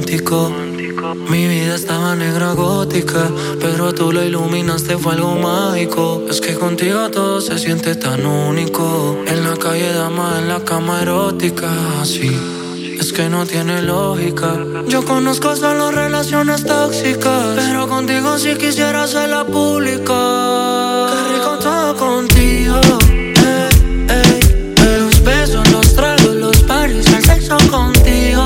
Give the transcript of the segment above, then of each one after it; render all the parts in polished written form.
romántico. Mi vida estaba negra gótica, pero tú lo iluminaste, fue algo mágico. Es que contigo todo se siente tan único. En la calle dama, en la cama erótica, sí. Es que no tiene lógica. Yo conozco solo relaciones tóxicas, pero contigo sí quisiera hacerla pública. Qué rico todo contigo. Los besos, los tragos, los parties, el sexo contigo.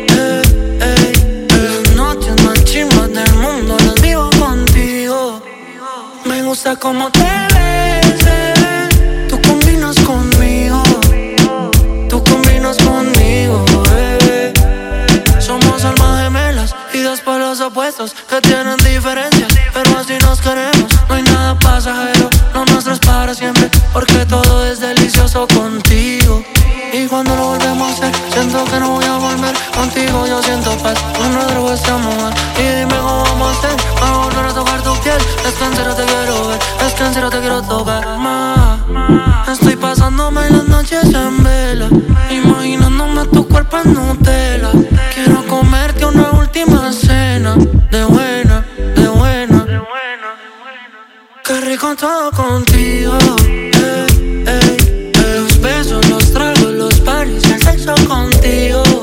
Las noches más chimbas del mundo las vivo contigo. Me gusta cómo te ves, tú combinas conmigo. Tú combinas conmigo, bebé. Somos almas gemelas y dos polos opuestos que tienen diferencias, pero así nos queremos. No hay nada pasajero, lo nuestro es para siempre, porque todo es delicioso contigo. Y cuando lo volvemos a hacer, siento que no voy a volver. Contigo yo siento paz, con nuestro este amor. Y dime cómo vamos a hacer para volver a tocar tu piel. Es que en serio te quiero ver, es que en serio te quiero tocar más. Estoy pasándome las noches en vela, imaginándome tu cuerpo en Nutella. Quiero comerte una última cena, de buena, de buena. Qué rico todo contigo. Los besos, los tragos, los parties, el sexo contigo.